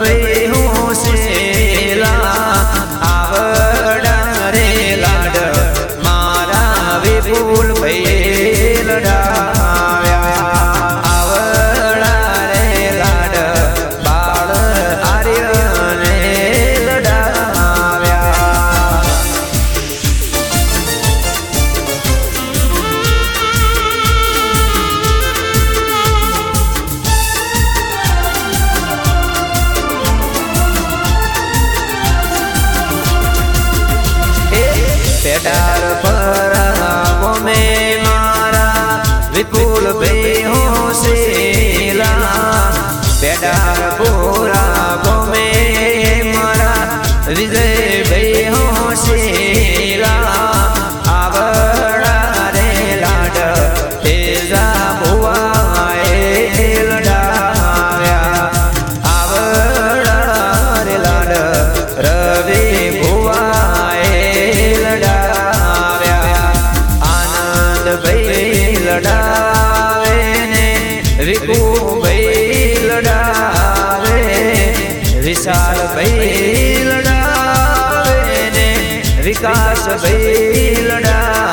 ભાઈ હું શેલા આવડા રે લાડ મારા વિપુલ ભાઈ લડાવ્યા આવડા રે લાડ બાળ આર્યને લડાવ્યા પેડાર પર ગમે મારા વિપુલ ભાઈ હોશેલા પેડાર પૂરા ગમે મારા વિજય ભાઈ હોશેલા આવડા રે લાડ તેજા ભુવાએ લડાવ્યા આવડા રે લાડ રવિ લડાવે ને વિકુ ભાઈ લડાવે વિશાલ ભાઈ લડાવે ને વિકાસ ભાઈ લડાવે